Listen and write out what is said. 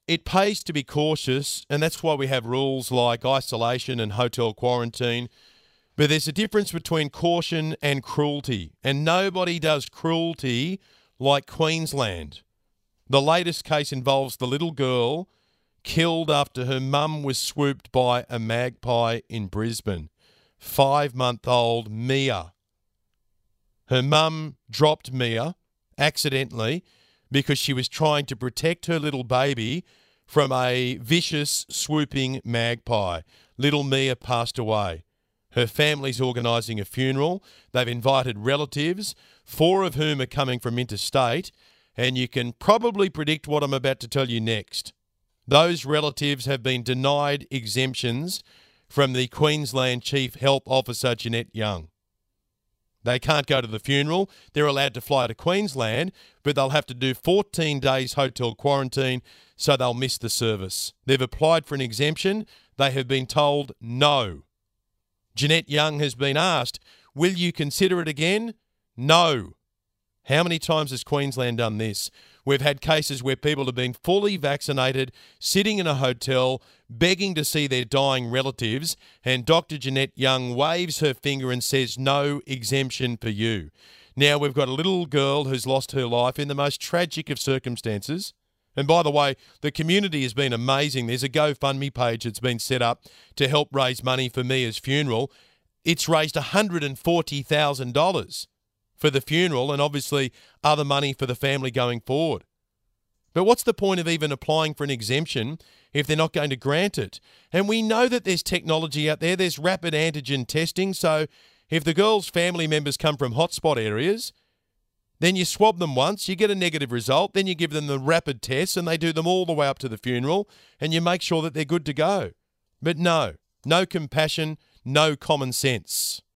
it pays to be cautious, and that's why we have rules like isolation and hotel quarantine. But there's a difference between caution and cruelty, and nobody does cruelty like Queensland. The latest case involves the little girl killed after her mum was swooped by a magpie in Brisbane. 5-month-old Mia. Her mum dropped Mia accidentally because she was trying to protect her little baby from a vicious, swooping magpie. Little Mia passed away. Her family's organising a funeral. They've invited relatives, 4 of whom are coming from interstate, and you can probably predict what I'm about to tell you next. Those relatives have been denied exemptions from the Queensland Chief Health Officer, Jeanette Young. They can't go to the funeral. They're allowed to fly to Queensland, but they'll have to do 14 days hotel quarantine, so they'll miss the service. They've applied for an exemption. They have been told no. Jeanette Young has been asked, will you consider it again? No. How many times has Queensland done this? We've had cases where people have been fully vaccinated, sitting in a hotel, begging to see their dying relatives, and Dr. Jeanette Young waves her finger and says, no exemption for you. Now, we've got a little girl who's lost her life in the most tragic of circumstances. And by the way, the community has been amazing. There's a GoFundMe page that's been set up to help raise money for Mia's funeral. It's raised $140,000 for the funeral and obviously other money for the family going forward. But what's the point of even applying for an exemption if they're not going to grant it? And we know that there's technology out there. There's rapid antigen testing. So if the girl's family members come from hotspot areas, then you swab them once, you get a negative result, then you give them the rapid tests and they do them all the way up to the funeral and you make sure that they're good to go. But no compassion, no common sense.